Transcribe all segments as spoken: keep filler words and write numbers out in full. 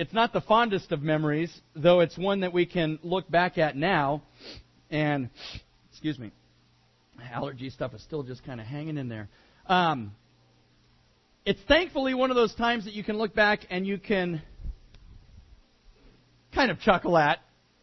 it's not the fondest of memories, though it's one that we can look back at now. And, excuse me, allergy stuff is still just kind of hanging in there. Um, it's thankfully one of those times that you can look back and you can kind of chuckle at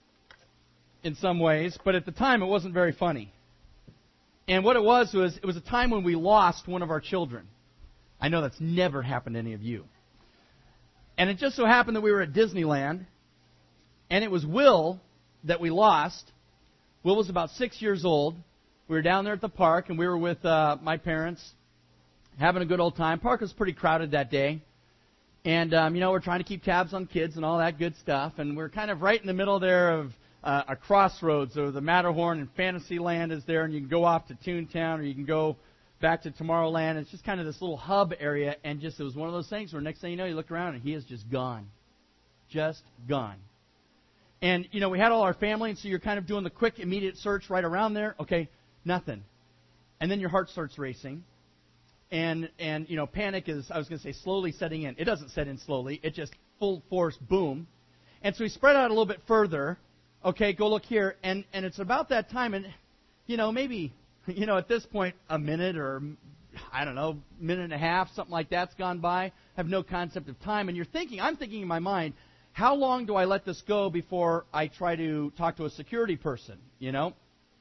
in some ways, but at the time it wasn't very funny. And what it was was it was a time when we lost one of our children. I know that's never happened to any of you. And it just so happened that we were at Disneyland, and it was Will that we lost. Will was about six years old. We were down there at the park, and we were with uh, my parents having a good old time. Park was pretty crowded that day. And, um, you know, we're trying to keep tabs on kids and all that good stuff. And we're kind of right in the middle there of uh, a crossroads. So the Matterhorn and Fantasyland is there, and you can go off to Toontown, or you can go back to Tomorrowland. It's just kind of this little hub area, and just it was one of those things where next thing you know, you look around, and he is just gone. Just gone. And, you know, we had all our family, and so you're kind of doing the quick, immediate search right around there. Okay, nothing. And then your heart starts racing. And, and you know, panic is, I was going to say, slowly setting in. It doesn't set in slowly. It just full force, boom. And so we spread out a little bit further. Okay, go look here. And, and it's about that time, and, you know, maybe, you know, at this point, a minute or, I don't know, minute and a half, something like that's gone by. I have no concept of time. And you're thinking, I'm thinking in my mind, how long do I let this go before I try to talk to a security person, you know?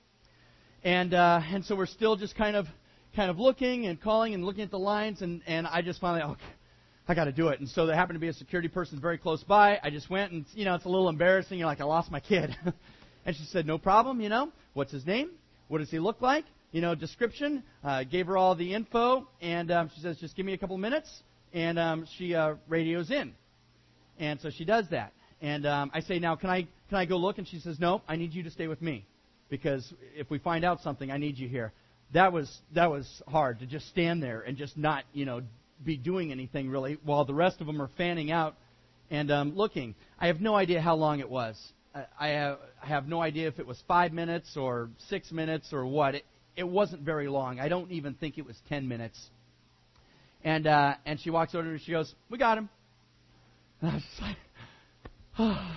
And uh, and so we're still just kind of kind of looking and calling and looking at the lines, and, and I just finally, okay, I got to do it. And so there happened to be a security person very close by. I just went, and, you know, it's a little embarrassing. You're like, I lost my kid. And she said, no problem, you know. What's his name? What does he look like? You know, description. Uh, gave her all the info, and um, she says, just give me a couple minutes, and um, she uh, radios in. And so she does that. And um, I say, now, can I can I go look? And she says, no, I need you to stay with me. Because if we find out something, I need you here. That was that was hard, to just stand there and just not, you know, be doing anything really, while the rest of them are fanning out and um, looking. I have no idea how long it was. I, I, have, I have no idea if it was five minutes or six minutes or what. It, it wasn't very long. I don't even think it was ten minutes. And uh, and she walks over to me and she goes, we got him. And I was just like, oh,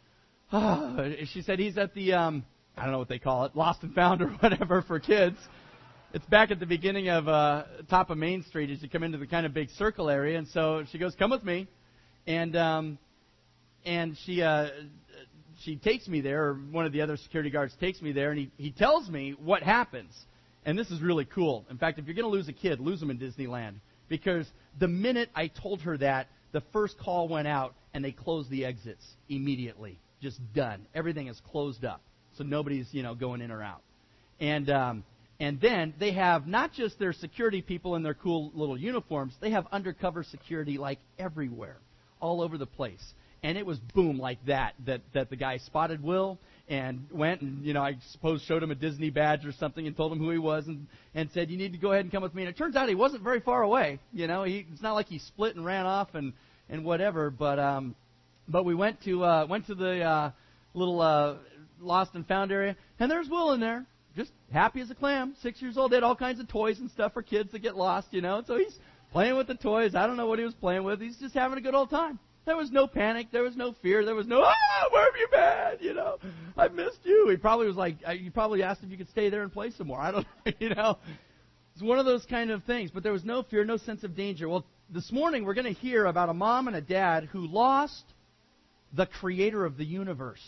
oh. She said he's at the, um, I don't know what they call it, Lost and Found or whatever for kids. It's back at the beginning of uh, top of Main Street as you come into the kind of big circle area. And so she goes, come with me. And um, and she uh, she takes me there, or one of the other security guards takes me there, and he, he tells me what happens. And this is really cool. In fact, if you're going to lose a kid, lose them in Disneyland. Because the minute I told her that, the first call went out, and they closed the exits immediately. Just done. Everything is closed up. So nobody's, you know, going in or out. And um, and then they have not just their security people in their cool little uniforms. They have undercover security, like, everywhere, all over the place. And it was boom like that, that, that the guy spotted Will and went and, you know, I suppose showed him a Disney badge or something and told him who he was and, and said, you need to go ahead and come with me. And it turns out he wasn't very far away. You know, he, it's not like he split and ran off and, and whatever. But um, but we went to uh, went to the uh, little uh, Lost and Found area, and there's Will in there, just happy as a clam, six years old. They had all kinds of toys and stuff for kids that get lost, you know. So he's playing with the toys. I don't know what he was playing with. He's just having a good old time. There was no panic. There was no fear. There was no, ah, where have you been? You know, I missed you. He probably was like, you probably asked if you could stay there and play some more. I don't know, you know. It's one of those kind of things. But there was no fear, no sense of danger. Well, this morning we're going to hear about a mom and a dad who lost the creator of the universe,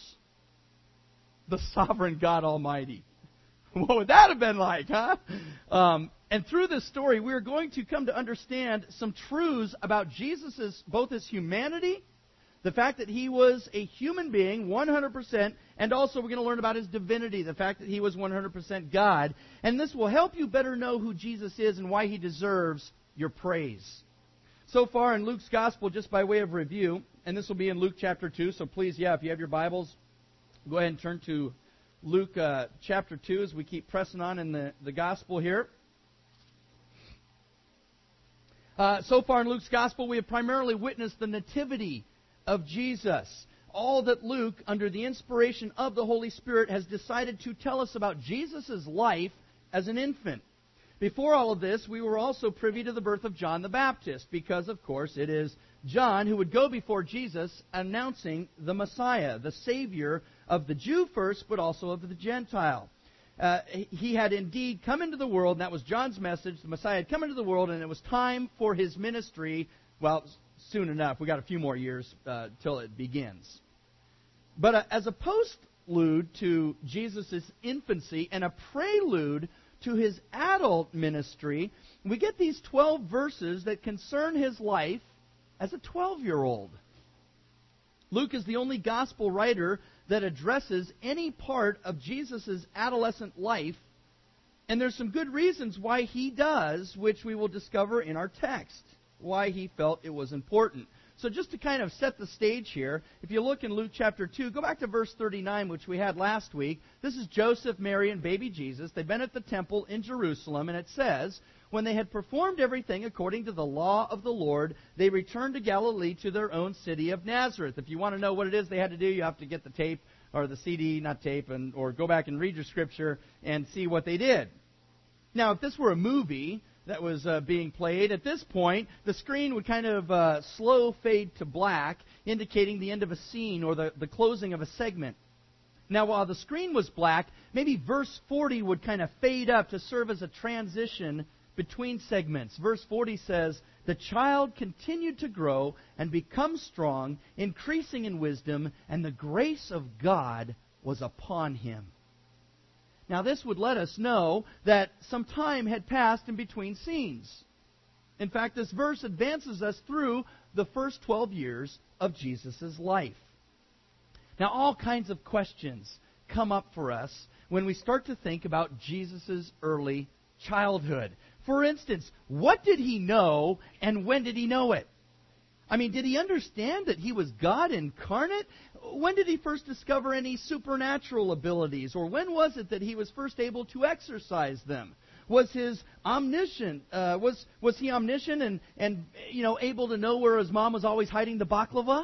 the sovereign God Almighty. What would that have been like, huh? Um, and through this story, we're going to come to understand some truths about Jesus' both his humanity, the fact that he was a human being, one hundred percent, and also we're going to learn about his divinity, the fact that he was one hundred percent God. And this will help you better know who Jesus is and why he deserves your praise. So far in Luke's Gospel, just by way of review, and this will be in Luke chapter two, so please, yeah, if you have your Bibles, go ahead and turn to Luke uh, chapter two as we keep pressing on in the, the Gospel here. Uh, so far in Luke's Gospel, we have primarily witnessed the nativity of Jesus. All that Luke, under the inspiration of the Holy Spirit, has decided to tell us about Jesus' life as an infant. Before all of this, we were also privy to the birth of John the Baptist, because, of course, it is John, who would go before Jesus announcing the Messiah, the Savior of the Jew first, but also of the Gentile. Uh, he had indeed come into the world, and that was John's message. The Messiah had come into the world, and it was time for his ministry. Well, soon enough. We got a few more years uh, till it begins. But uh, as a postlude to Jesus' infancy and a prelude to his adult ministry, we get these twelve verses that concern his life as a twelve-year-old. Luke is the only gospel writer that addresses any part of Jesus' adolescent life, and there's some good reasons why he does, which we will discover in our text, why he felt it was important. So just to kind of set the stage here, if you look in Luke chapter two, go back to verse thirty-nine, which we had last week. This is Joseph, Mary, and baby Jesus. They've been at the temple in Jerusalem, and it says, when they had performed everything according to the law of the Lord, they returned to Galilee to their own city of Nazareth. If you want to know what it is they had to do, you have to get the tape or the C D, not tape, and or go back and read your scripture and see what they did. Now, if this were a movie that was uh, being played, at this point, the screen would kind of uh, slow fade to black, indicating the end of a scene or the, the closing of a segment. Now, while the screen was black, maybe verse forty would kind of fade up to serve as a transition between segments. Verse forty says, the child continued to grow and become strong, increasing in wisdom, and the grace of God was upon him. Now, this would let us know that some time had passed in between scenes. In fact, this verse advances us through the first twelve years of Jesus' life. Now, all kinds of questions come up for us when we start to think about Jesus' early childhood. For instance, what did he know and when did he know it? I mean, did he understand that he was God incarnate? When did he first discover any supernatural abilities? Or when was it that he was first able to exercise them? Was his omniscient, uh, was was he omniscient and, and you know able to know where his mom was always hiding the baklava?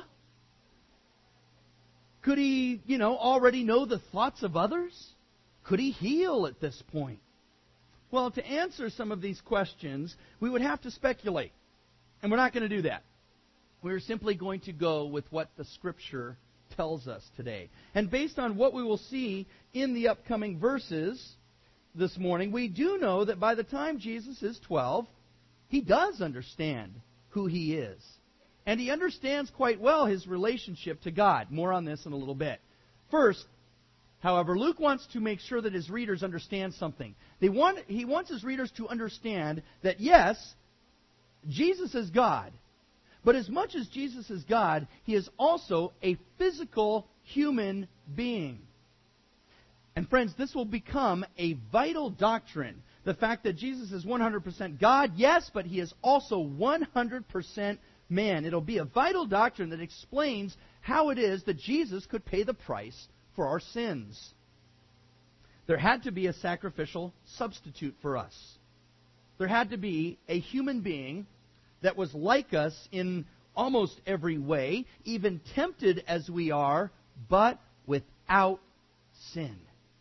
Could he, you know, already know the thoughts of others? Could he heal at this point? Well, to answer some of these questions, we would have to speculate. And we're not going to do that. We're simply going to go with what the Scripture tells us today. And based on what we will see in the upcoming verses this morning, we do know that by the time Jesus is twelve, he does understand who he is. And he understands quite well his relationship to God. More on this in a little bit. First, however, Luke wants to make sure that his readers understand something. They want, he wants his readers to understand that, yes, Jesus is God. But as much as Jesus is God, he is also a physical human being. And friends, this will become a vital doctrine. The fact that Jesus is one hundred percent God, yes, but he is also one hundred percent man. It'll be a vital doctrine that explains how it is that Jesus could pay the price for our sins. There had to be a sacrificial substitute for us. There had to be a human being that was like us in almost every way, even tempted as we are, but without sin.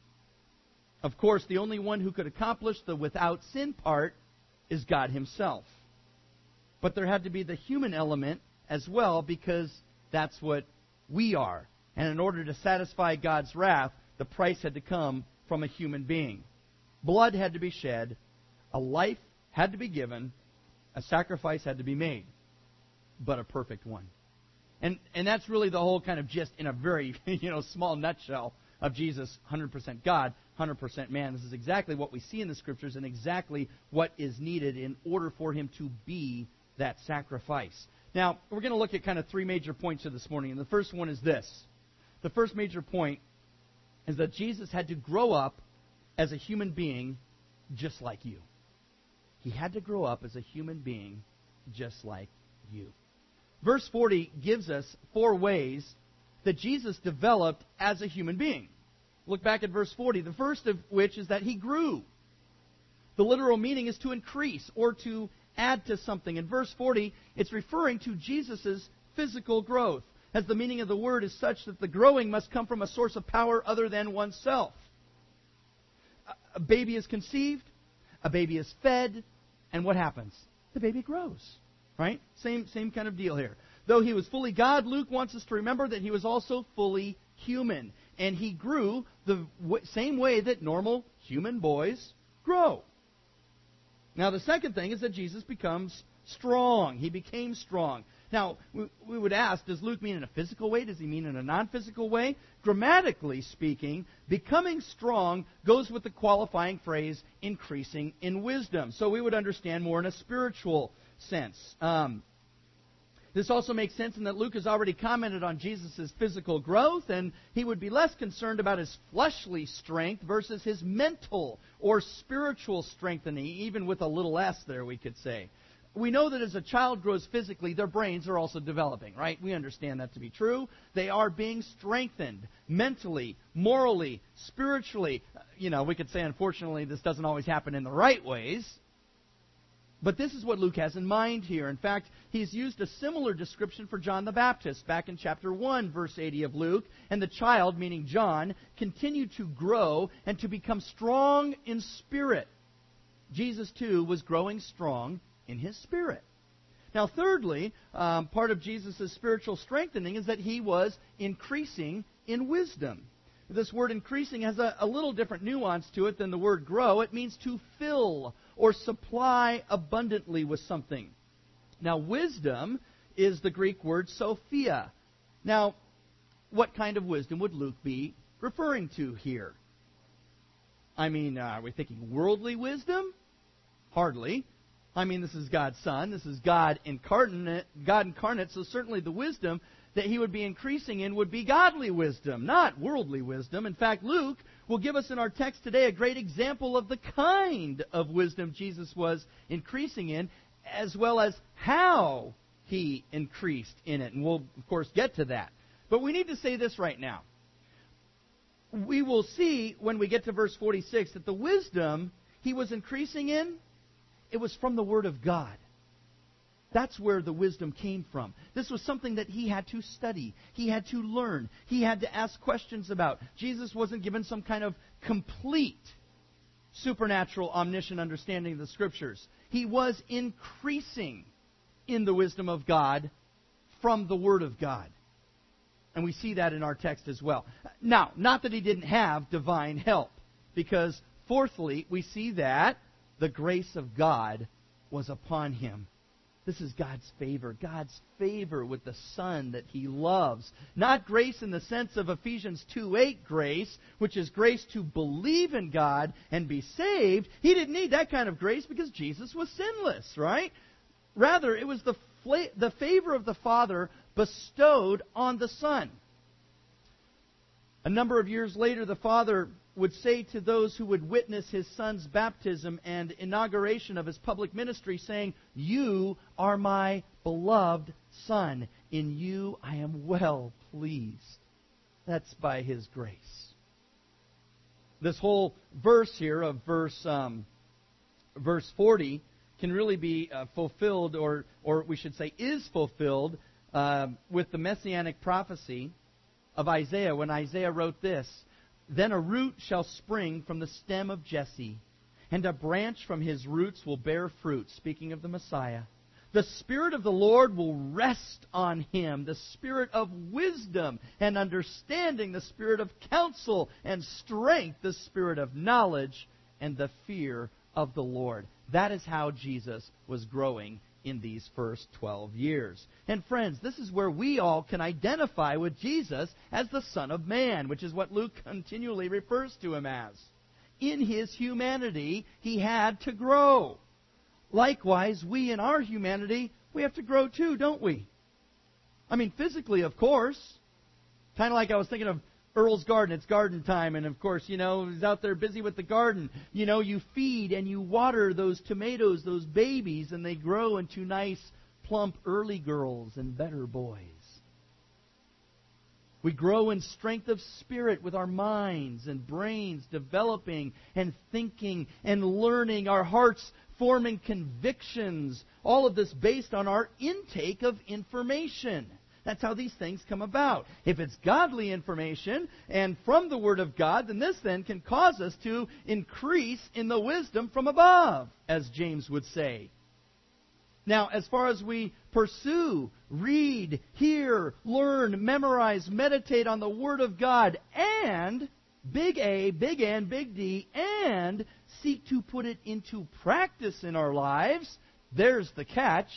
Of course, the only one who could accomplish the without sin part is God himself. But there had to be the human element as well, because that's what we are. And in order to satisfy God's wrath, the price had to come from a human being. Blood had to be shed, a life had to be given, a sacrifice had to be made, but a perfect one. And and that's really the whole kind of gist in a very you know small nutshell of Jesus, one hundred percent God, one hundred percent man. This is exactly what we see in the Scriptures and exactly what is needed in order for him to be that sacrifice. Now, we're going to look at kind of three major points here this morning, and the first one is this. The first major point is that Jesus had to grow up as a human being just like you. He had to grow up as a human being just like you. Verse forty gives us four ways that Jesus developed as a human being. Look back at verse forty. The first of which is that he grew. The literal meaning is to increase or to add to something. In verse forty, it's referring to Jesus' physical growth, as the meaning of the word is such that the growing must come from a source of power other than oneself. A baby is conceived, a baby is fed, and what happens? The baby grows, right? Same, same kind of deal here. though he was fully God, Luke wants us to remember that he was also fully human. And he grew the w- same way that normal human boys grow. Now, the second thing is that Jesus becomes strong. He became strong. Now, we, we would ask, does Luke mean in a physical way? Does he mean in a non-physical way? Grammatically speaking, becoming strong goes with the qualifying phrase, increasing in wisdom. So we would understand more in a spiritual sense. Um, This also makes sense in that Luke has already commented on Jesus' physical growth, and he would be less concerned about his fleshly strength versus his mental or spiritual strengthening, even with a little s there, we could say. We know that as a child grows physically, their brains are also developing, right? We understand that to be true. They are being strengthened mentally, morally, spiritually. You know, we could say, unfortunately, this doesn't always happen in the right ways. But this is what Luke has in mind here. In fact, he's used a similar description for John the Baptist back in chapter one, verse eighty of Luke. And the child, meaning John, continued to grow and to become strong in spirit. Jesus, too, was growing strong in his spirit. Now, thirdly, um, part of Jesus' spiritual strengthening is that he was increasing in wisdom. This word increasing has a, a little different nuance to it than the word grow. It means to fill or supply abundantly with something. Now, wisdom is the Greek word Sophia. Now, what kind of wisdom would Luke be referring to here? I mean, uh, are we thinking worldly wisdom? Hardly. I mean, this is God's Son. This is God incarnate, God incarnate, so certainly the wisdom that he would be increasing in would be godly wisdom, not worldly wisdom. In fact, Luke will give us in our text today a great example of the kind of wisdom Jesus was increasing in, as well as how he increased in it. And we'll, of course, get to that. But we need to say this right now. We will see when we get to verse forty-six that the wisdom he was increasing in, it was from the Word of God. That's where the wisdom came from. This was something that he had to study. He had to learn. He had to ask questions about. Jesus wasn't given some kind of complete supernatural, omniscient understanding of the Scriptures. He was increasing in the wisdom of God from the Word of God. And we see that in our text as well. Now, not that he didn't have divine help, because fourthly, we see that the grace of God was upon him. This is God's favor. God's favor with the Son that he loves. Not grace in the sense of Ephesians two eight grace, which is grace to believe in God and be saved. He didn't need that kind of grace because Jesus was sinless, right? Rather, it was the, fla- the favor of the Father bestowed on the Son. A number of years later, the Father would say to those who would witness his Son's baptism and inauguration of his public ministry, saying, "You are my beloved Son. In you I am well pleased." That's by his grace. This whole verse here of verse um, verse forty can really be uh, fulfilled, or or we should say is fulfilled, uh, with the messianic prophecy of Isaiah, when Isaiah wrote this: "Then a root shall spring from the stem of Jesse, and a branch from his roots will bear fruit." Speaking of the Messiah. "The Spirit of the Lord will rest on him, the Spirit of wisdom and understanding, the Spirit of counsel and strength, the Spirit of knowledge and the fear of the Lord." That is how Jesus was growing in these first twelve years. And friends, this is where we all can identify with Jesus as the Son of Man, which is what Luke continually refers to him as. In his humanity, he had to grow. Likewise, we in our humanity, we have to grow too, don't we? I mean, physically, of course. Kind of like I was thinking of Earl's garden. It's garden time, and of course, you know, he's out there busy with the garden. You know, you feed and you water those tomatoes, those babies, and they grow into nice, plump early girls and better boys. We grow in strength of spirit with our minds and brains developing and thinking and learning, our hearts forming convictions, all of this based on our intake of information. That's how these things come about. If it's godly information and from the Word of God, then this then can cause us to increase in the wisdom from above, as James would say. Now, as far as we pursue, read, hear, learn, memorize, meditate on the Word of God, and, big A, big N, big D, and seek to put it into practice in our lives, there's the catch.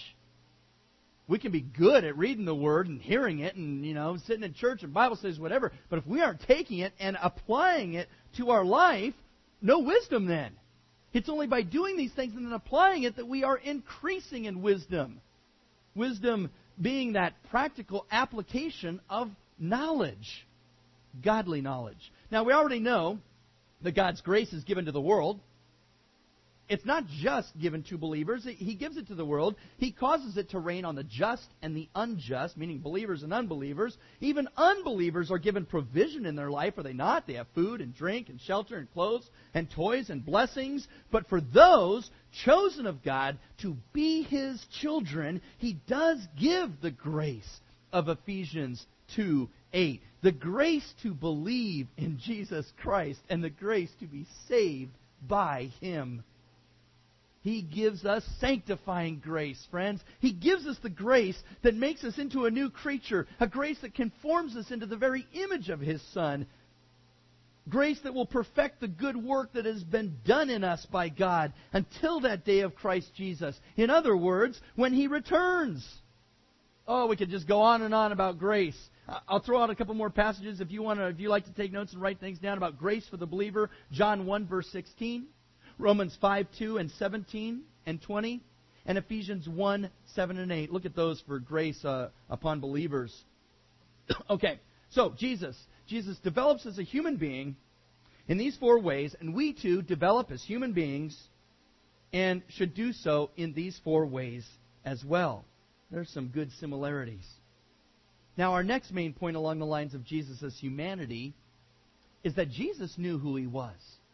We can be good at reading the Word and hearing it and, you know, sitting in church and Bible studies, whatever, but if we aren't taking it and applying it to our life, no wisdom then. It's only by doing these things and then applying it that we are increasing in wisdom. Wisdom being that practical application of knowledge, godly knowledge. Now, we already know that God's grace is given to the world. It's not just given to believers. He gives it to the world. He causes it to rain on the just and the unjust, meaning believers and unbelievers. Even unbelievers are given provision in their life, are they not? They have food and drink and shelter and clothes and toys and blessings. But for those chosen of God to be His children, He does give the grace of Ephesians two eight. The grace to believe in Jesus Christ and the grace to be saved by Him. He gives us sanctifying grace, friends. He gives us the grace that makes us into a new creature, a grace that conforms us into the very image of His Son, grace that will perfect the good work that has been done in us by God until that day of Christ Jesus. In other words, when He returns. Oh, we could just go on and on about grace. I'll throw out a couple more passages if you want to, if you like to take notes and write things down about grace for the believer. John one, verse sixteen. Romans five, two and seventeen and twenty, and Ephesians one, seven and eight. Look at those for grace uh, upon believers. Okay, so Jesus. Jesus develops as a human being in these four ways, and we too develop as human beings and should do so in these four ways as well. There's some good similarities. Now, our next main point along the lines of Jesus' humanity is that Jesus knew who He was.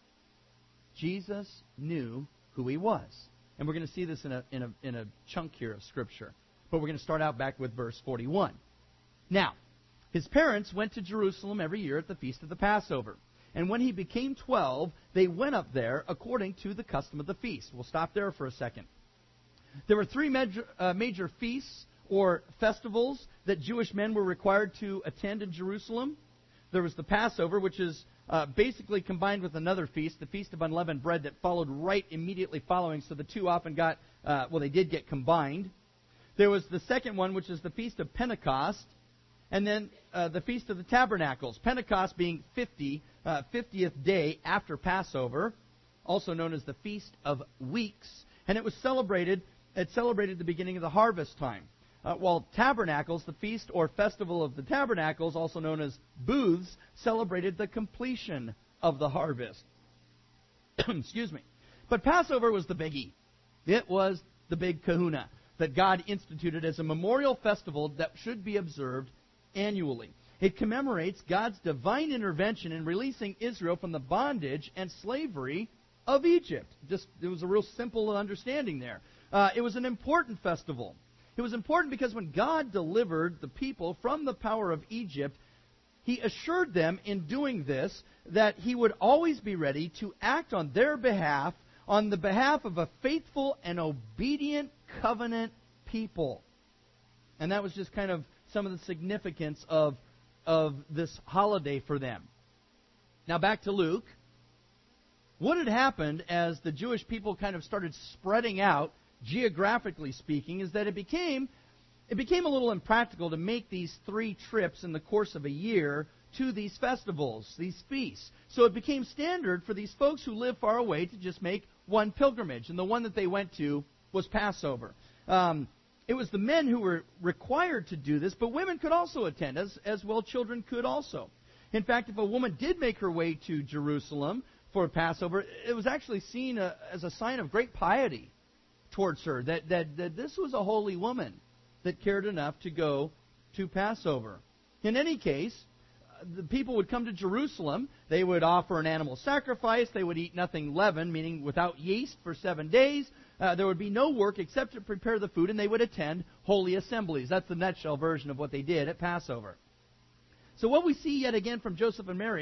Jesus knew who He was. And we're going to see this in a, in a, in a chunk here of Scripture. But we're going to start out back with verse forty-one. Now, His parents went to Jerusalem every year at the feast of the Passover. And when He became twelve, they went up there according to the custom of the feast. We'll stop there for a second. There were three major, uh, major feasts or festivals that Jewish men were required to attend in Jerusalem. There was the Passover, which is uh, basically combined with another feast, the Feast of Unleavened Bread, that followed right immediately following. So the two often got, uh, well, they did get combined. There was the second one, which is the Feast of Pentecost, and then uh, the Feast of the Tabernacles. Pentecost being fifty, uh, fiftieth day after Passover, also known as the Feast of Weeks, and it was celebrated. It celebrated the beginning of the harvest time. Uh, while Tabernacles, the feast or festival of the Tabernacles, also known as booths, celebrated the completion of the harvest. Excuse me. But Passover was the biggie. It was the big kahuna that God instituted as a memorial festival that should be observed annually. It commemorates God's divine intervention in releasing Israel from the bondage and slavery of Egypt. Just, it was a real simple understanding there. Uh, it was an important festival. It was important because when God delivered the people from the power of Egypt, He assured them in doing this that He would always be ready to act on their behalf, on the behalf of a faithful and obedient covenant people. And that was just kind of some of the significance of, of this holiday for them. Now back to Luke. What had happened as the Jewish people kind of started spreading out, geographically speaking, is that it became it became a little impractical to make these three trips in the course of a year to these festivals, these feasts. So it became standard for these folks who live far away to just make one pilgrimage, and the one that they went to was Passover. Um, it was the men who were required to do this, but women could also attend, as, as well children could also. In fact, if a woman did make her way to Jerusalem for Passover, it was actually seen a, as a sign of great piety towards her, that, that, that this was a holy woman that cared enough to go to Passover. In any case, the people would come to Jerusalem. They would offer an animal sacrifice. They would eat nothing leavened, meaning without yeast, for seven days. Uh, there would be no work except to prepare the food, and they would attend holy assemblies. That's the nutshell version of what they did at Passover. So what we see yet again from Joseph and Mary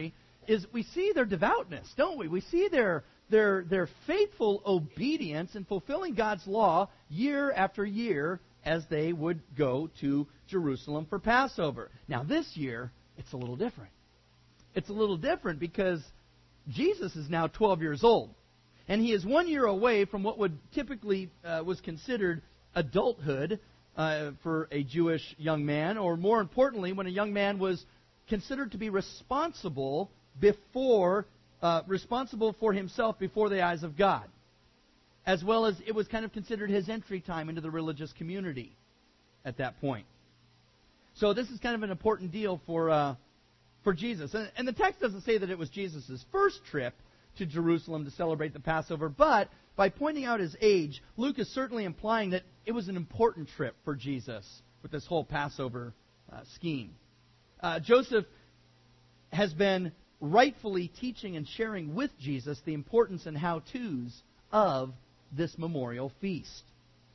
is we see their devoutness, don't we? We see their their their faithful obedience in fulfilling God's law year after year as they would go to Jerusalem for Passover. Now this year, it's a little different. It's a little different because Jesus is now twelve years old. And he is one year away from what would typically uh, was considered adulthood uh, for a Jewish young man, or more importantly, when a young man was considered to be responsible before uh, responsible for himself before the eyes of God, as well as it was kind of considered his entry time into the religious community at that point. So this is kind of an important deal for uh, for Jesus, and, and the text doesn't say that it was Jesus' first trip to Jerusalem to celebrate the Passover, but by pointing out his age, Luke is certainly implying that it was an important trip for Jesus with this whole Passover uh, scheme. Uh, Joseph has been rightfully teaching and sharing with Jesus the importance and how-tos of this memorial feast.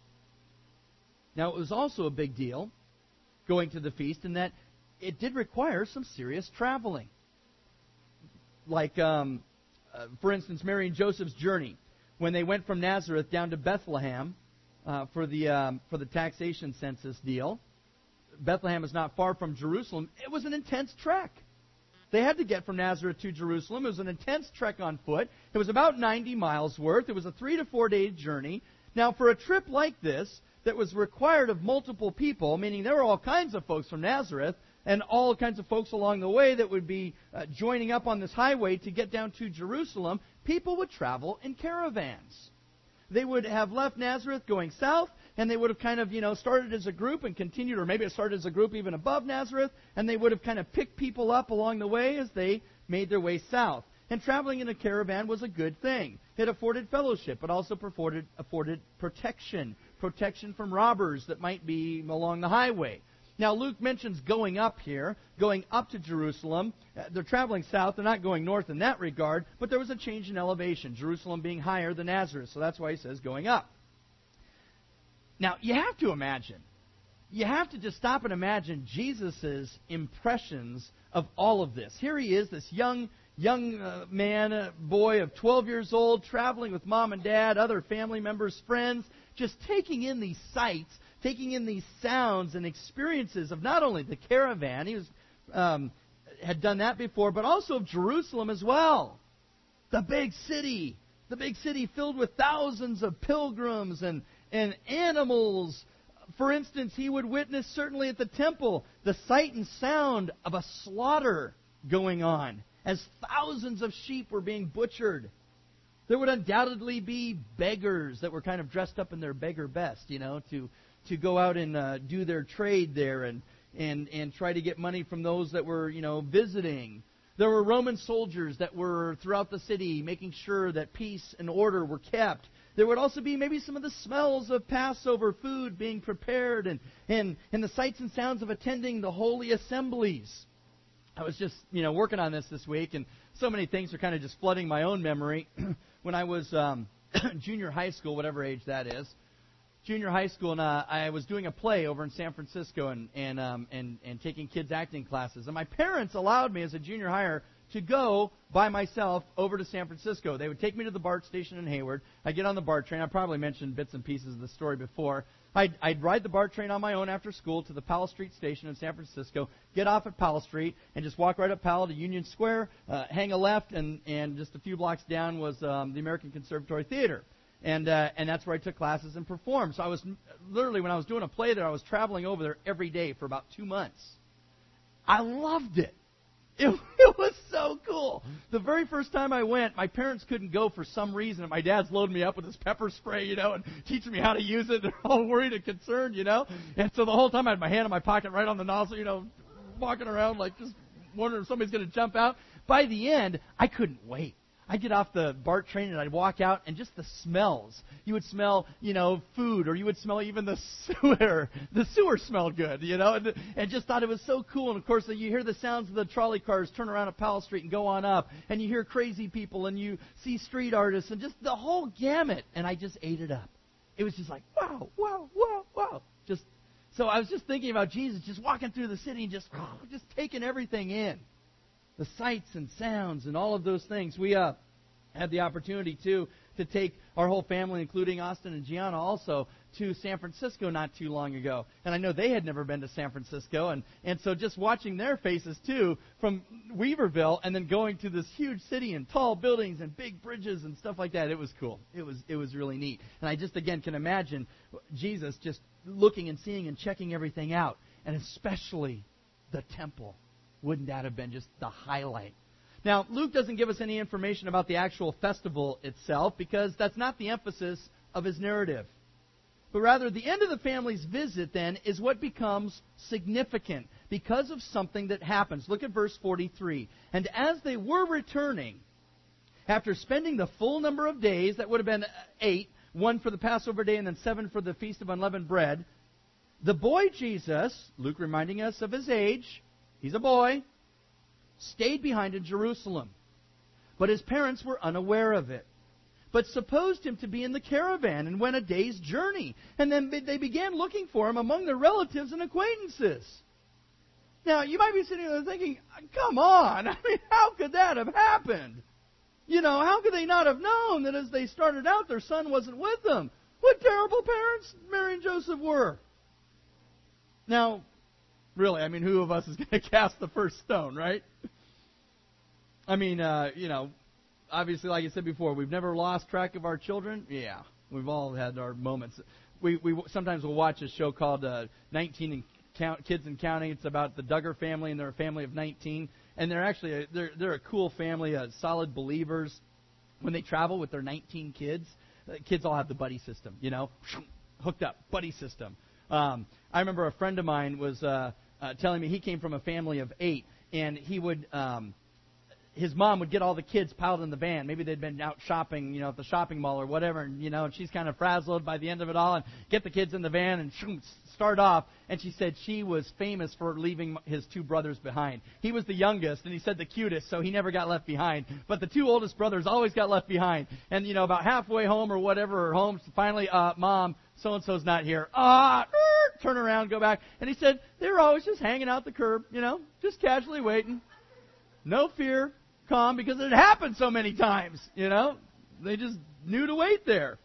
Now, it was also a big deal going to the feast in that it did require some serious traveling. Like, um, uh, for instance, Mary and Joseph's journey when they went from Nazareth down to Bethlehem uh, for the um, for the taxation census deal. Bethlehem is not far from Jerusalem. It was an intense trek. They had to get from Nazareth to Jerusalem. It was an intense trek on foot. It was about ninety miles worth. It was a three to four day journey. Now, for a trip like this that was required of multiple people, meaning there were all kinds of folks from Nazareth and all kinds of folks along the way that would be uh, joining up on this highway to get down to Jerusalem, people would travel in caravans. They would have left Nazareth going south, and they would have kind of, you know, started as a group and continued, or maybe it started as a group even above Nazareth, and they would have kind of picked people up along the way as they made their way south. And traveling in a caravan was a good thing. It afforded fellowship, but also afforded, afforded protection, protection from robbers that might be along the highway. Now, Luke mentions going up here, going up to Jerusalem. Uh, they're traveling south. They're not going north in that regard, but there was a change in elevation, Jerusalem being higher than Nazareth. So that's why he says going up. Now, you have to imagine, you have to just stop and imagine Jesus' impressions of all of this. Here he is, this young young uh, man, uh, boy of twelve years old, traveling with mom and dad, other family members, friends, just taking in these sights, taking in these sounds and experiences of not only the caravan, he was um, had done that before, but also of Jerusalem as well. The big city, the big city filled with thousands of pilgrims and, and animals. For instance, he would witness certainly at the temple the sight and sound of a slaughter going on as thousands of sheep were being butchered. There would undoubtedly be beggars that were kind of dressed up in their beggar best, you know, to to go out and uh, do their trade there and, and, and try to get money from those that were, you know, visiting. There were Roman soldiers that were throughout the city making sure that peace and order were kept. There would also be maybe some of the smells of Passover food being prepared and, and, and the sights and sounds of attending the holy assemblies. I was just, you know, working on this this week, and so many things are kind of just flooding my own memory. When I was um, junior high school, whatever age that is, junior high school, and uh, I was doing a play over in San Francisco and and, um, and and taking kids acting classes. And my parents allowed me as a junior hire to go by myself over to San Francisco. They would take me to the BART station in Hayward. I'd get on the BART train. I probably mentioned bits and pieces of the story before. I'd, I'd ride the BART train on my own after school to the Powell Street station in San Francisco, get off at Powell Street, and just walk right up Powell to Union Square, uh, hang a left, and, and just a few blocks down was um, the American Conservatory Theater. And uh, and that's where I took classes and performed. So I was, literally, when I was doing a play there, I was traveling over there every day for about two months. I loved it. It, it was so cool. The very first time I went, my parents couldn't go for some reason, and my dad's loading me up with his pepper spray, you know, and teaching me how to use it. They're all worried and concerned, you know. And so the whole time I had my hand in my pocket right on the nozzle, you know, walking around like just wondering if somebody's going to jump out. By the end, I couldn't wait. I'd get off the BART train and I'd walk out, and just the smells. You would smell, you know, food, or you would smell even the sewer. The sewer smelled good, you know, and, and just thought it was so cool. And, of course, you hear the sounds of the trolley cars turn around at Powell Street and go on up, and you hear crazy people, and you see street artists, and just the whole gamut. And I just ate it up. It was just like, wow, wow, wow, wow. Just so I was just thinking about Jesus just walking through the city and just, oh, just taking everything in. the sights and sounds and all of those things. We uh, had the opportunity, too, to take our whole family, including Austin and Gianna also, to San Francisco not too long ago. And I know they had never been to San Francisco. And, and so just watching their faces, too, from Weaverville and then going to this huge city and tall buildings and big bridges and stuff like that, it was cool. It was, it was really neat. And I just, again, can imagine Jesus just looking and seeing and checking everything out. And especially the temple. Wouldn't that have been just the highlight? Now, Luke doesn't give us any information about the actual festival itself because that's not the emphasis of his narrative. But rather, the end of the family's visit, then, is what becomes significant because of something that happens. Look at verse forty-three. And as they were returning, after spending the full number of days, that would have been eight, one for the Passover day and then seven for the Feast of Unleavened Bread, the boy Jesus, Luke reminding us of his age, he's a boy, stayed behind in Jerusalem. But his parents were unaware of it, but supposed him to be in the caravan and went a day's journey. And then they began looking for him among their relatives and acquaintances. Now, you might be sitting there thinking, come on, I mean, how could that have happened? You know, how could they not have known that as they started out, their son wasn't with them? What terrible parents Mary and Joseph were. Now, really, I mean, who of us is going to cast the first stone, right? I mean, uh, you know, obviously, like I said before, we've never lost track of our children. Yeah, we've all had our moments. We we sometimes will watch a show called uh, nineteen and Count, Kids and Counting. It's about the Duggar family, and they're a family of nineteen, and they're actually a, they're they're a cool family, uh, solid believers. When they travel with their nineteen kids, the kids all have the buddy system, you know, hooked up buddy system. Um, I remember a friend of mine was uh, uh, telling me he came from a family of eight, and he would, um, his mom would get all the kids piled in the van. Maybe they'd been out shopping, you know, at the shopping mall or whatever, and, you know, and she's kind of frazzled by the end of it all, and get the kids in the van and shoom, start off. And she said she was famous for leaving his two brothers behind. He was the youngest, and he said the cutest, so he never got left behind. But the two oldest brothers always got left behind. And, you know, about halfway home or whatever, or home, finally, uh, Mom, so-and-so's not here. Ah, er, turn around, go back. And he said they were always just hanging out the curb, you know, just casually waiting. No fear, calm, because it had happened so many times, you know. They just knew to wait there.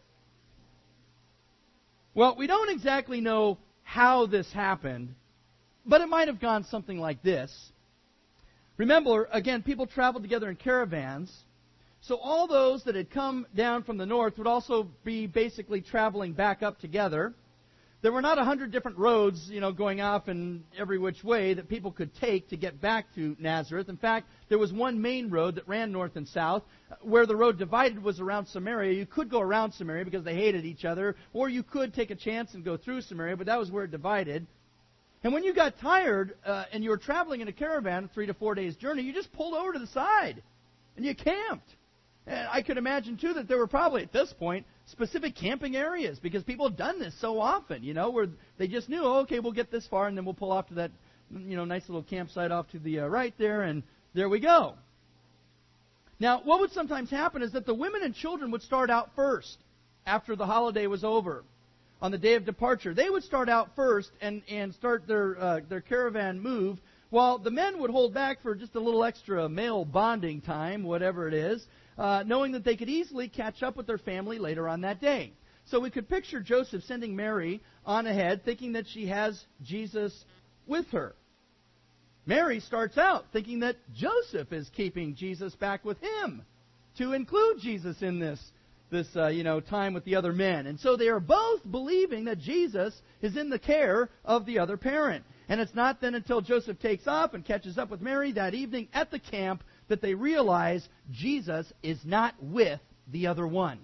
Well, we don't exactly know how this happened, but it might have gone something like this. Remember, again, people traveled together in caravans. So all those that had come down from the north would also be basically traveling back up together. There were not a hundred different roads, you know, going off in every which way that people could take to get back to Nazareth. In fact, there was one main road that ran north and south. Where the road divided was around Samaria. You could go around Samaria because they hated each other, or you could take a chance and go through Samaria, but that was where it divided. And when you got tired uh, and you were traveling in a caravan, three to four days' journey, you just pulled over to the side and you camped. And I could imagine, too, that there were probably, at this point, specific camping areas because people had done this so often, you know, where they just knew, oh, okay, we'll get this far, and then we'll pull off to that, you know, nice little campsite off to the uh, right there, and there we go. Now, what would sometimes happen is that the women and children would start out first after the holiday was over. On the day of departure, they would start out first and, and start their uh, their caravan move, while the men would hold back for just a little extra male bonding time, whatever it is, Uh, knowing that they could easily catch up with their family later on that day. So we could picture Joseph sending Mary on ahead, thinking that she has Jesus with her. Mary starts out thinking that Joseph is keeping Jesus back with him to include Jesus in this, this uh, you know, time with the other men. And so they are both believing that Jesus is in the care of the other parent. And it's not then until Joseph takes off and catches up with Mary that evening at the camp that they realize Jesus is not with the other one.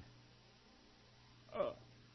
Uh.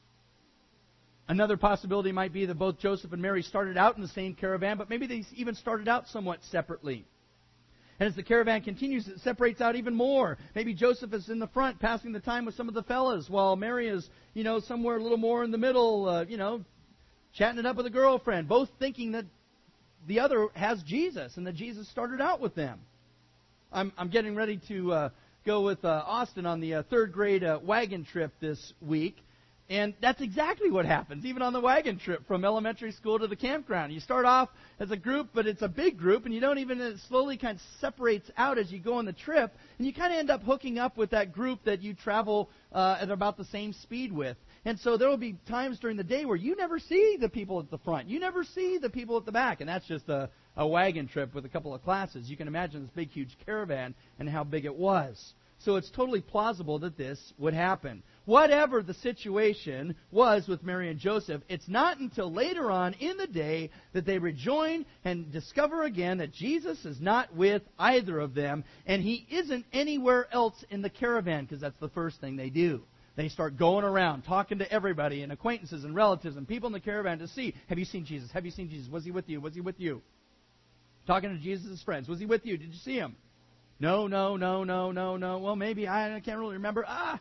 Another possibility might be that both Joseph and Mary started out in the same caravan, but maybe they even started out somewhat separately. And as the caravan continues, it separates out even more. Maybe Joseph is in the front, passing the time with some of the fellas, while Mary is, you know, somewhere a little more in the middle, uh, you know, chatting it up with a girlfriend, both thinking that the other has Jesus and that Jesus started out with them. I'm, I'm getting ready to uh, go with uh, Austin on the uh, third grade uh, wagon trip this week. And that's exactly what happens, even on the wagon trip from elementary school to the campground. You start off as a group, but it's a big group, and you don't even, it slowly kind of separates out as you go on the trip, and you kind of end up hooking up with that group that you travel uh, at about the same speed with. And so there will be times during the day where you never see the people at the front. You never see the people at the back, and that's just a, a wagon trip with a couple of classes. You can imagine this big, huge caravan and how big it was. So it's totally plausible that this would happen. Whatever the situation was with Mary and Joseph, it's not until later on in the day that they rejoin and discover again that Jesus is not with either of them, and He isn't anywhere else in the caravan, because that's the first thing they do. They start going around, talking to everybody and acquaintances and relatives and people in the caravan to see, have you seen Jesus? Have you seen Jesus? Was He with you? Was He with you? Talking to Jesus' friends. Was He with you? Did you see Him? No, no, no, no, no, no. Well, maybe. I, I can't really remember. Ah!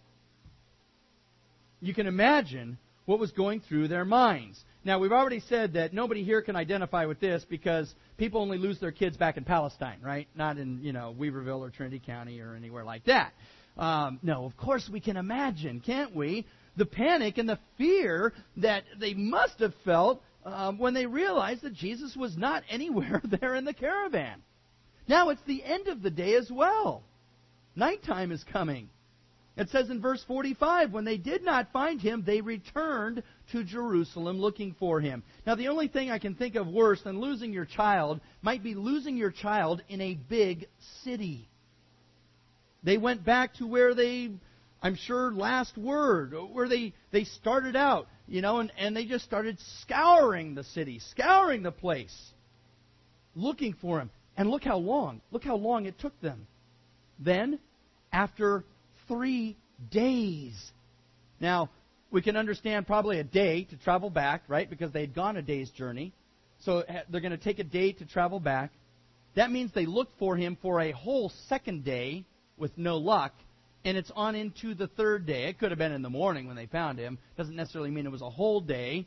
You can imagine what was going through their minds. Now, we've already said that nobody here can identify with this because people only lose their kids back in Palestine, right? Not in, you know, Weaverville or Trinity County or anywhere like that. Um, no, of course we can imagine, can't we? The panic and the fear that they must have felt um, when they realized that Jesus was not anywhere there in the caravan. Now it's the end of the day as well. Nighttime is coming. It says in verse forty-five, when they did not find Him, they returned to Jerusalem looking for Him. Now the only thing I can think of worse than losing your child might be losing your child in a big city. They went back to where they, I'm sure, last word, where they, they started out, you know, and, and they just started scouring the city, scouring the place, looking for Him. And look how long, look how long it took them. Then, after three days. Now, we can understand probably a day to travel back, right? Because they had gone a day's journey. So they're going to take a day to travel back. That means they looked for Him for a whole second day with no luck. And it's on into the third day. It could have been in the morning when they found Him. Doesn't necessarily mean it was a whole day.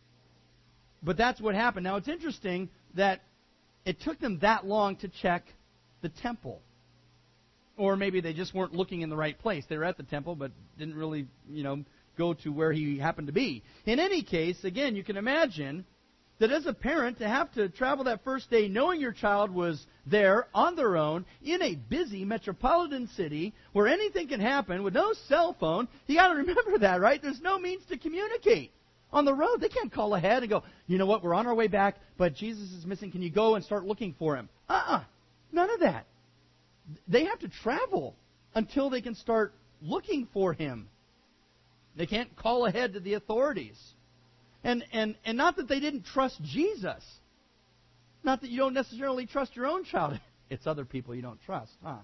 But that's what happened. Now, it's interesting that it took them that long to check the temple. Or maybe they just weren't looking in the right place. They were at the temple, but didn't really, you know, go to where He happened to be. In any case, again, you can imagine that as a parent, to have to travel that first day knowing your child was there on their own in a busy metropolitan city where anything can happen with no cell phone, you got to remember that, right? There's no means to communicate. On the road, they can't call ahead and go, you know what, we're on our way back, but Jesus is missing. Can you go and start looking for Him? Uh-uh. None of that. They have to travel until they can start looking for Him. They can't call ahead to the authorities. And, and, and not that they didn't trust Jesus. Not that you don't necessarily trust your own child. It's other people you don't trust, huh?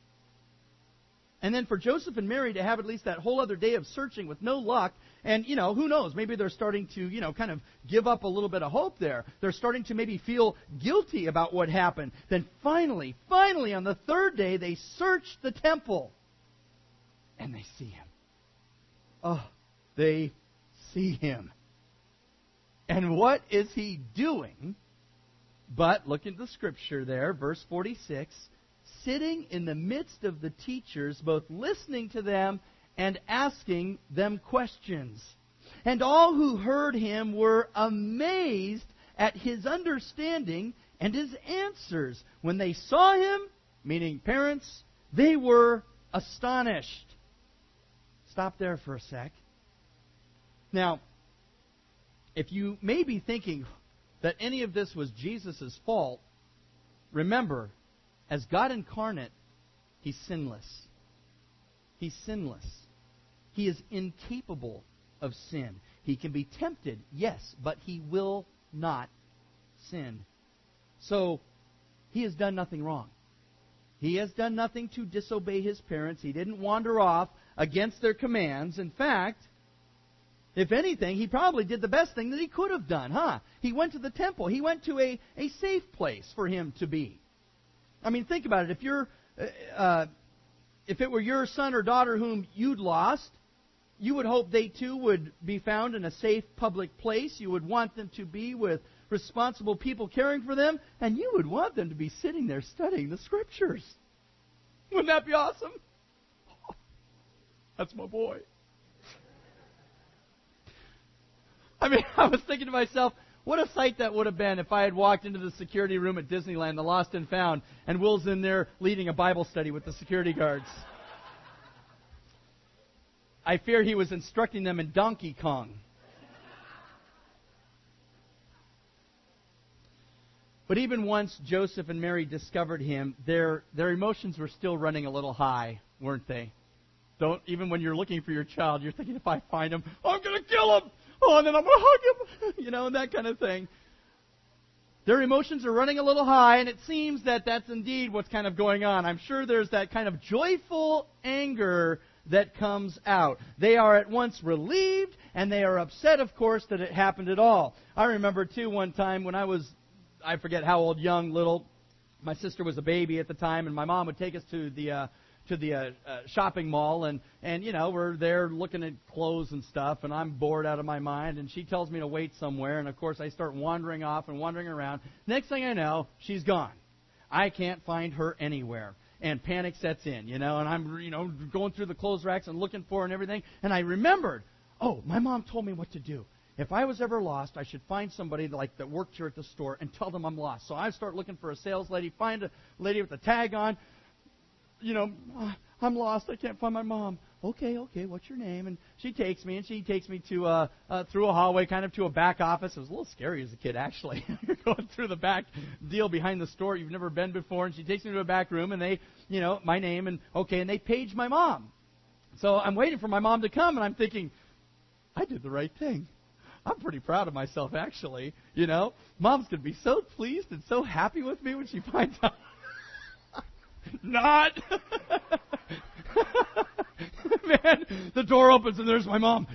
And then for Joseph and Mary to have at least that whole other day of searching with no luck, and, you know, who knows, maybe they're starting to, you know, kind of give up a little bit of hope there. They're starting to maybe feel guilty about what happened. Then finally, finally, on the third day, they search the temple, and they see Him. Oh, they see Him. And what is He doing? But look at the scripture there, verse forty-six. Sitting in the midst of the teachers, both listening to them and asking them questions. And all who heard Him were amazed at His understanding and His answers. When they saw Him, meaning parents, they were astonished. Stop there for a sec. Now, if you may be thinking that any of this was Jesus' fault, remember, as God incarnate, He's sinless. He's sinless. He is incapable of sin. He can be tempted, yes, but He will not sin. So, He has done nothing wrong. He has done nothing to disobey His parents. He didn't wander off against their commands. In fact, if anything, He probably did the best thing that He could have done, huh? He went to the temple. He went to a, a safe place for Him to be. I mean, think about it. If you're, uh, if it were your son or daughter whom you'd lost, you would hope they too would be found in a safe public place. You would want them to be with responsible people caring for them, and you would want them to be sitting there studying the Scriptures. Wouldn't that be awesome? Oh, that's my boy. I mean, I was thinking to myself, what a sight that would have been if I had walked into the security room at Disneyland, the Lost and Found, and Will's in there leading a Bible study with the security guards. I fear he was instructing them in Donkey Kong. But even once Joseph and Mary discovered him, their their emotions were still running a little high, weren't they? Don't even when you're looking for your child, you're thinking, if I find him, I'm going to kill him. Oh, and then I'm going to hug him. You know, and that kind of thing. Their emotions are running a little high, and it seems that that's indeed what's kind of going on. I'm sure there's that kind of joyful anger that comes out. They are at once relieved, and they are upset, of course, that it happened at all. I remember, too, one time when I was, I forget how old, young, little, my sister was a baby at the time, and my mom would take us to the uh, to the uh, uh, shopping mall, and, and, you know, we're there looking at clothes and stuff, and I'm bored out of my mind, and she tells me to wait somewhere, and, of course, I start wandering off and wandering around. Next thing I know, she's gone. I can't find her anywhere. And panic sets in, you know, and I'm, you know, going through the clothes racks and looking for her and everything. And I remembered, oh, my mom told me what to do. If I was ever lost, I should find somebody like that worked here at the store and tell them I'm lost. So I start looking for a sales lady, find a lady with a tag on. You know, I'm lost. I can't find my mom. Okay, okay, what's your name? And she takes me, and she takes me to uh, uh, through a hallway, kind of to a back office. It was a little scary as a kid, actually. You're going through the back deal behind the store you've never been before, and she takes me to a back room, and they, you know, my name, and okay, and they page my mom. So I'm waiting for my mom to come, and I'm thinking, I did the right thing. I'm pretty proud of myself, actually. You know, Mom's going to be so pleased and so happy with me when she finds out. Not. Man, the door opens and there's my mom.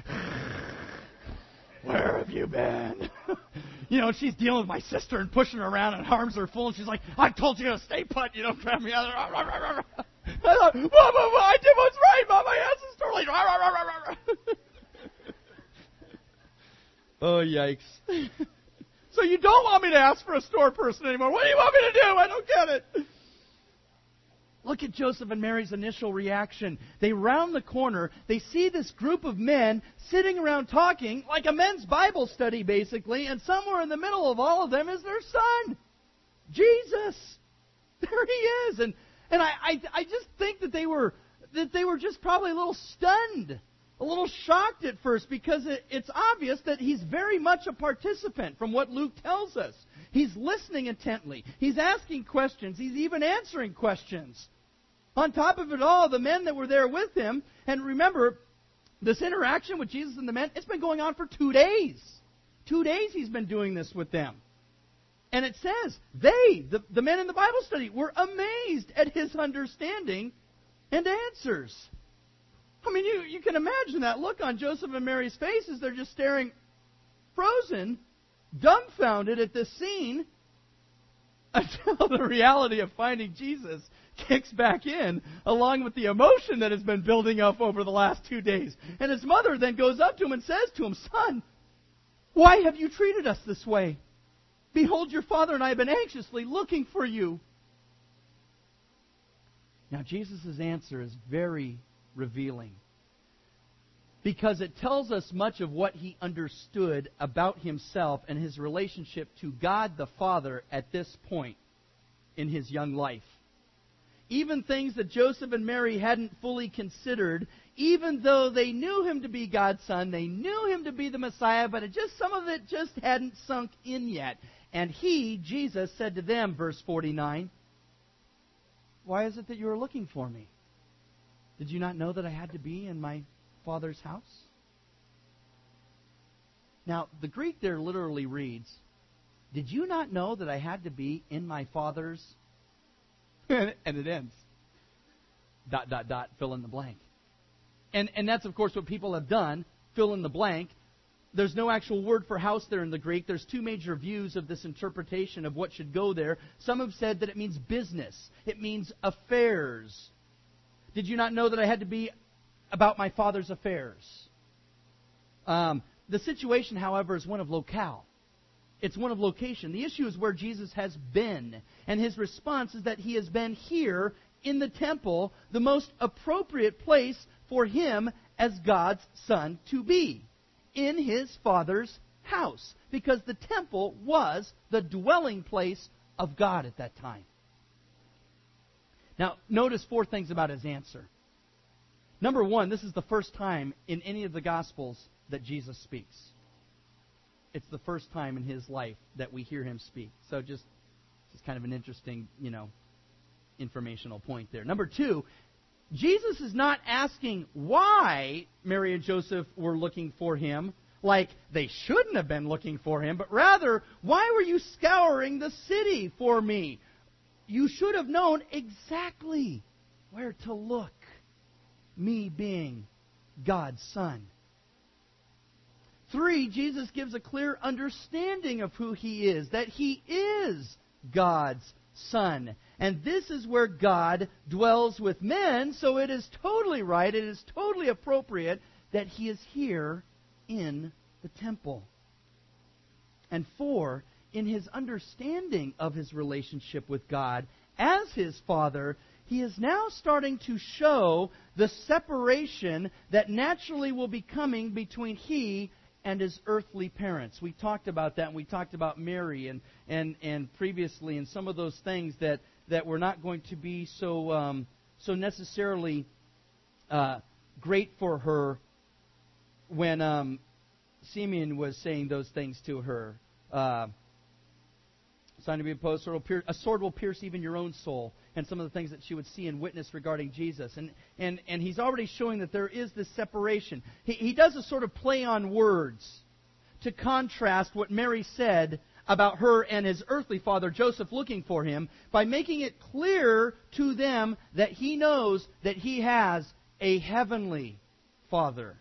Where have you been? You know, she's dealing with my sister and pushing her around and her arms are full. And she's like, I told you to stay put. You don't grab me out of there. I thought, Mom, I did what's right, Mom. My ass is totally. Oh, yikes. So you don't want me to ask for a store person anymore. What do you want me to do? I don't get it. Look at Joseph and Mary's initial reaction. They round the corner. They see this group of men sitting around talking, like a men's Bible study, basically, and somewhere in the middle of all of them is their son, Jesus. There he is. And and I, I, I just think that they were that they were just probably a little stunned, a little shocked at first, because it, it's obvious that he's very much a participant from what Luke tells us. He's listening intently. He's asking questions. He's even answering questions. On top of it all, the men that were there with him, and remember, this interaction with Jesus and the men, it's been going on for two days. Two days he's been doing this with them. And it says, they, the, the men in the Bible study, were amazed at his understanding and answers. I mean, you, you can imagine that look on Joseph and Mary's faces. They're just staring frozen, dumbfounded at this scene, until the reality of finding Jesus kicks back in, along with the emotion that has been building up over the last two days. And his mother then goes up to him and says to him, Son, why have you treated us this way? Behold, your father and I have been anxiously looking for you. Now, Jesus' answer is very revealing, because it tells us much of what he understood about himself and his relationship to God the Father at this point in his young life. Even things that Joseph and Mary hadn't fully considered, even though they knew him to be God's Son, they knew him to be the Messiah, but it just some of it just hadn't sunk in yet. And he, Jesus, said to them, verse forty-nine, why is it that you are looking for me? Did you not know that I had to be in my Father's house? Now, the Greek there literally reads, did you not know that I had to be in my Father's? And it ends. Dot, dot, dot, fill in the blank. And, and that's, of course, what people have done, fill in the blank. There's no actual word for house there in the Greek. There's two major views of this interpretation of what should go there. Some have said that it means business. It means affairs. Did you not know that I had to be about my Father's affairs? Um, the situation, however, is one of locale. It's one of location. The issue is where Jesus has been. And his response is that he has been here in the temple, the most appropriate place for him as God's Son to be, in his Father's house, because the temple was the dwelling place of God at that time. Now, notice four things about his answer. Number one, this is the first time in any of the Gospels that Jesus speaks. It's the first time in his life that we hear him speak. So just, just kind of an interesting, you know, informational point there. Number two, Jesus is not asking why Mary and Joseph were looking for him, like they shouldn't have been looking for him, but rather, why were you scouring the city for me? You should have known exactly where to look, me being God's Son. Three, Jesus gives a clear understanding of who he is, that he is God's Son. And this is where God dwells with men, so it is totally right, it is totally appropriate that he is here in the temple. And four, in his understanding of his relationship with God as his Father, he is now starting to show the separation that naturally will be coming between he and his earthly parents. We talked about that, and we talked about Mary and and, and previously, and some of those things that, that were not going to be so um, so necessarily uh, great for her when um, Simeon was saying those things to her. Uh, Sign to be opposed, sword will pierce, a sword will pierce even your own soul, and some of the things that she would see and witness regarding Jesus. And and, and he's already showing that there is this separation. He, he does a sort of play on words to contrast what Mary said about her and his earthly father, Joseph, looking for him, by making it clear to them that he knows that he has a heavenly Father.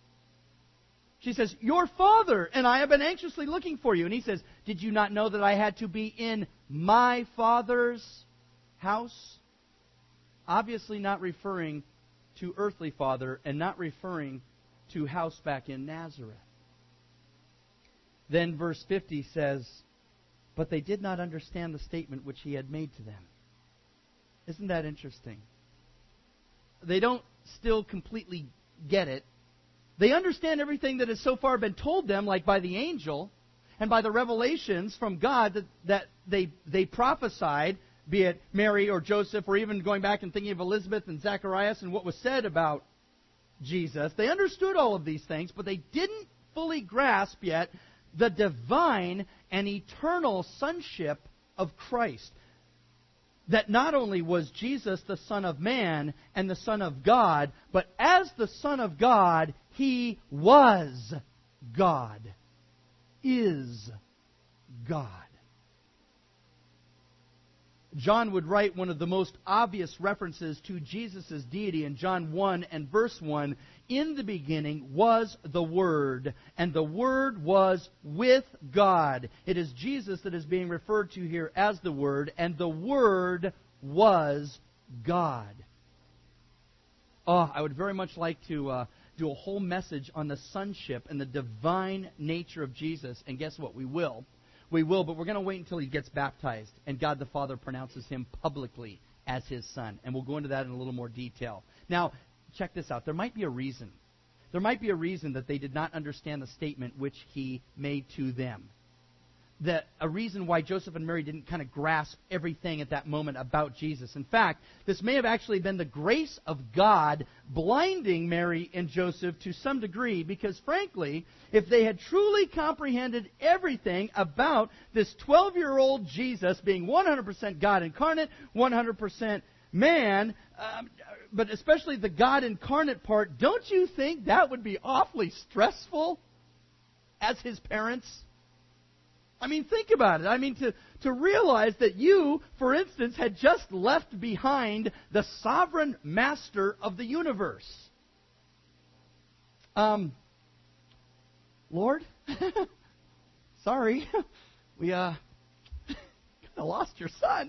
She says, your father and I have been anxiously looking for you. And he says, did you not know that I had to be in my Father's house? Obviously not referring to earthly father and not referring to house back in Nazareth. Then verse fifty says, but they did not understand the statement which he had made to them. Isn't that interesting? They don't still completely get it. They understand everything that has so far been told them, like by the angel and by the revelations from God that, that they they prophesied, be it Mary or Joseph, or even going back and thinking of Elizabeth and Zacharias and what was said about Jesus. They understood all of these things, but they didn't fully grasp yet the divine and eternal sonship of Christ. That not only was Jesus the Son of Man and the Son of God, but as the Son of God, he was God, is God. John would write one of the most obvious references to Jesus' deity in John one and verse one. In the beginning was the Word, and the Word was with God. It is Jesus that is being referred to here as the Word, and the Word was God. Oh, I would very much like to uh, do a whole message on the sonship and the divine nature of Jesus, and guess what? We will. We will, but we're going to wait until he gets baptized and God the Father pronounces him publicly as his Son. And we'll go into that in a little more detail. Now, check this out. There might be a reason. There might be a reason that they did not understand the statement which he made to them. That a reason why Joseph and Mary didn't kind of grasp everything at that moment about Jesus. In fact, this may have actually been the grace of God blinding Mary and Joseph to some degree, because frankly, if they had truly comprehended everything about this twelve-year-old Jesus being one hundred percent God incarnate, one hundred percent man, um, but especially the God incarnate part, don't you think that would be awfully stressful as his parents? I mean, think about it. I mean, to, to realize that you, for instance, had just left behind the sovereign master of the universe. Um, Lord, sorry, we uh, kind of lost your son.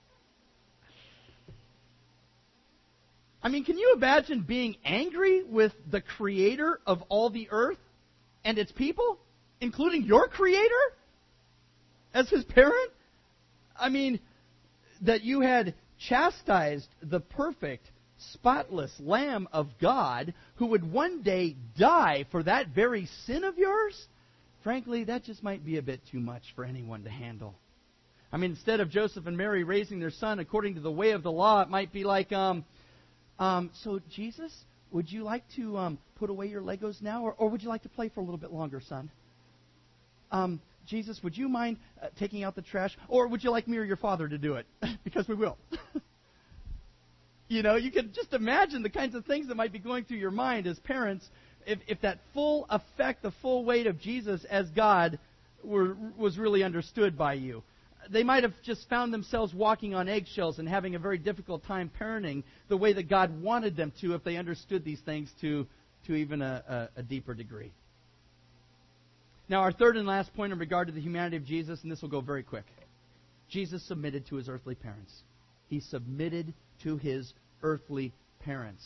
I mean, can you imagine being angry with the creator of all the earth and its people, including your creator? As his parent? I mean, that you had chastised the perfect, spotless Lamb of God who would one day die for that very sin of yours? frankly, that just might be a bit too much for anyone to handle. I mean, instead of Joseph and Mary raising their son according to the way of the law, it might be like, um, um, so Jesus, would you like to um, put away your Legos now, or, or would you like to play for a little bit longer, son? Um, Jesus, would you mind uh, taking out the trash, or would you like me or your father to do it? Because we will. You know, you can just imagine the kinds of things that might be going through your mind as parents if, if that full effect, the full weight of Jesus as God were, was really understood by you. They might have just found themselves walking on eggshells and having a very difficult time parenting the way that God wanted them to if they understood these things to, to even a, a, a deeper degree. Now, our third and last point in regard to the humanity of Jesus, and this will go very quick. Jesus submitted to his earthly parents. He submitted to his earthly parents.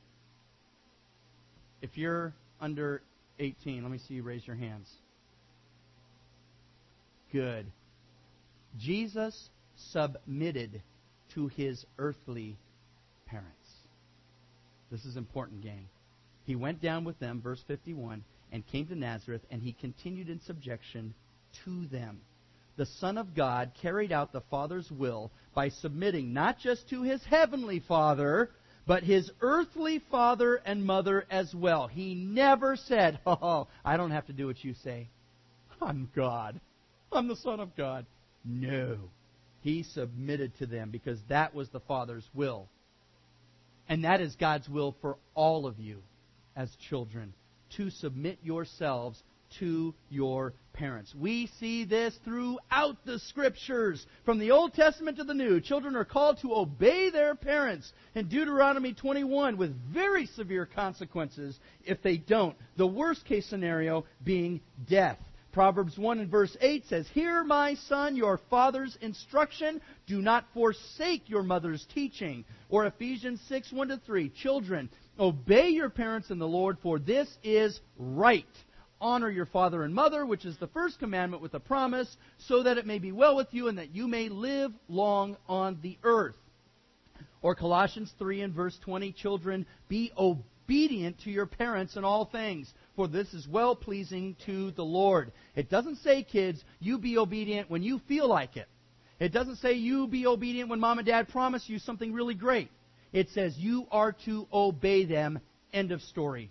If you're under eighteen, let me see you raise your hands. Good. Jesus submitted to his earthly parents. This is important, gang. He went down with them, verse fifty-one, and came to Nazareth, and he continued in subjection to them. The Son of God carried out the Father's will by submitting not just to his heavenly Father, but his earthly father and mother as well. He never said, oh, I don't have to do what you say. I'm God. I'm the Son of God. No. He submitted to them because that was the Father's will. And that is God's will for all of you as children, to submit yourselves to your parents. We see this throughout the Scriptures. From the Old Testament to the New, children are called to obey their parents in Deuteronomy twenty-one with very severe consequences if they don't. The worst case scenario being death. Proverbs one and verse eight says, Hear, my son, your father's instruction. Do not forsake your mother's teaching. Or Ephesians six, one to three. Children, obey your parents in the Lord, for this is right. Honor your father and mother, which is the first commandment with a promise, so that it may be well with you and that you may live long on the earth. Or Colossians three and verse twenty. Children, be obedient to your parents in all things, for this is well-pleasing to the Lord. It doesn't say, kids, you be obedient when you feel like it. It doesn't say you be obedient when mom and dad promise you something really great. It says you are to obey them. End of story.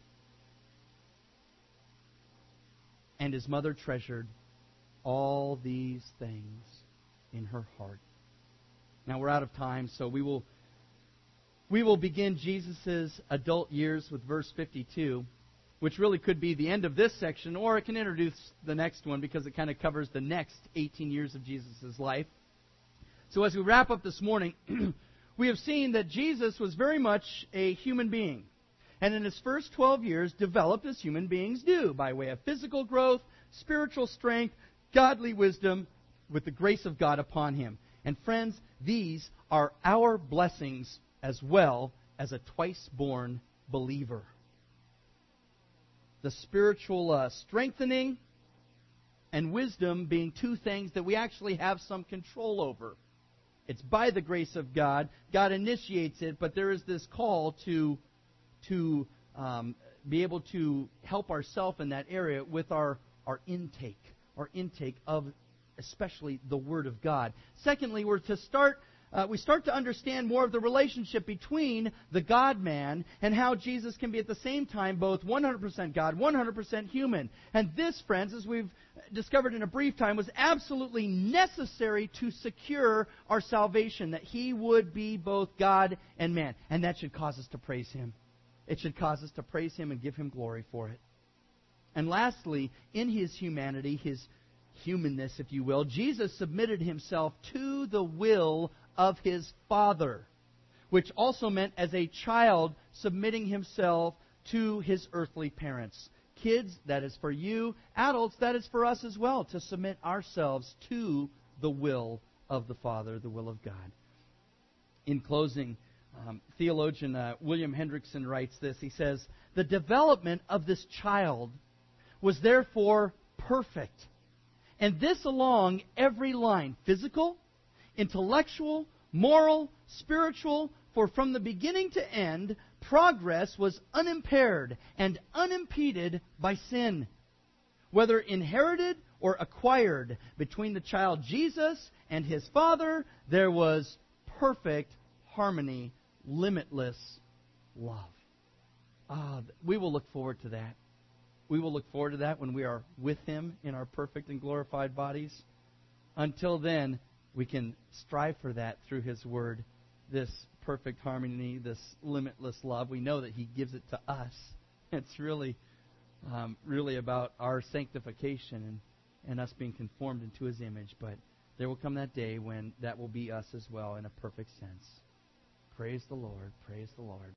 And his mother treasured all these things in her heart. Now we're out of time, so we will we will begin Jesus' adult years with verse fifty-two, which really could be the end of this section, or it can introduce the next one because it kind of covers the next eighteen years of Jesus' life. So as we wrap up this morning, we have seen that Jesus was very much a human being. And in his first twelve years, developed as human beings do, by way of physical growth, spiritual strength, godly wisdom, with the grace of God upon him. And friends, these are our blessings as well as a twice-born believer. The spiritual uh, strengthening and wisdom being two things that we actually have some control over. It's by the grace of God. God initiates it, but there is this call to to um, be able to help ourselves in that area with our, our intake, our intake of especially the Word of God. Secondly, we're to start, uh, we start to understand more of the relationship between the God-man and how Jesus can be at the same time both one hundred percent God, one hundred percent human. And this, friends, as we've discovered in a brief time, was absolutely necessary to secure our salvation, that He would be both God and man. And that should cause us to praise Him. It should cause us to praise Him and give Him glory for it. And lastly, in His humanity, His humanness, if you will, Jesus submitted Himself to the will of His Father, which also meant as a child submitting Himself to His earthly parents. Kids, that is for you. Adults, that is for us as well, to submit ourselves to the will of the Father, the will of God. In closing, Um, theologian uh, William Hendrickson writes this. He says, the development of this child was therefore perfect. And this along every line, physical, intellectual, moral, spiritual, for from the beginning to end, progress was unimpaired and unimpeded by sin. whether inherited or acquired, between the child Jesus and his Father, there was perfect harmony, limitless love. Ah, we will look forward to that. We will look forward to that when we are with Him in our perfect and glorified bodies. Until then, we can strive for that through His Word, this perfect harmony, this limitless love. We know that He gives it to us. It's really, um, really about our sanctification and, and us being conformed into His image. But there will come that day when that will be us as well in a perfect sense. Praise the Lord. Praise the Lord.